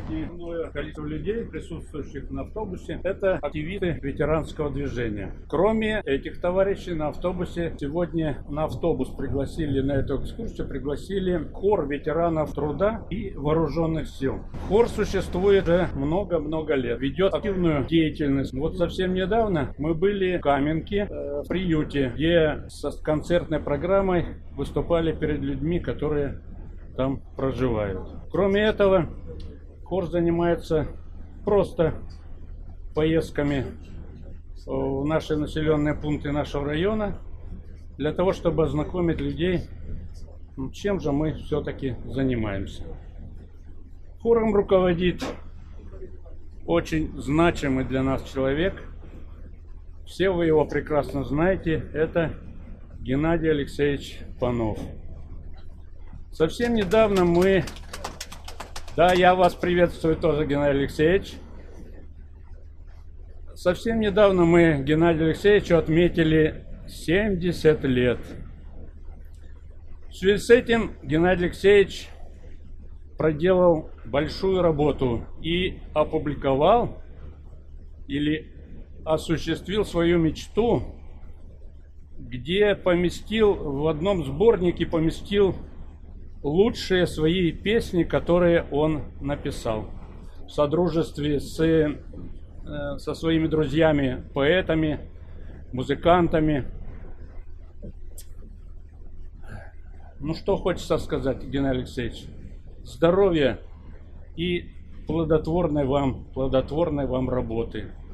Основное количество людей, присутствующих на автобусе, это активисты ветеранского движения. Кроме этих товарищей, на автобусе сегодня на автобус пригласили, на эту экскурсию пригласили хор ветеранов труда и вооруженных сил. Хор существует уже много-много лет, ведет активную деятельность. Вот совсем недавно мы были в Каменке, в приюте, где с концертной программой выступали перед людьми, которые там проживают. Кроме этого, хор занимается просто поездками в наши населенные пункты нашего района для того, чтобы ознакомить людей, чем же мы все-таки занимаемся. Хором руководит очень значимый для нас человек. Все вы его прекрасно знаете. Это Геннадий Алексеевич Панов. Совсем недавно мы... Да, я вас приветствую тоже, Геннадий Алексеевич. Совсем недавно мы Геннадию Алексеевичу отметили 70 лет. В связи с этим Геннадий Алексеевич проделал большую работу и опубликовал или осуществил свою мечту, где поместил в одном сборнике лучшие свои песни, которые он написал в содружестве со своими друзьями, поэтами, музыкантами. Ну что хочется сказать, Геннадий Алексеевич? Здоровья и плодотворной вам работы.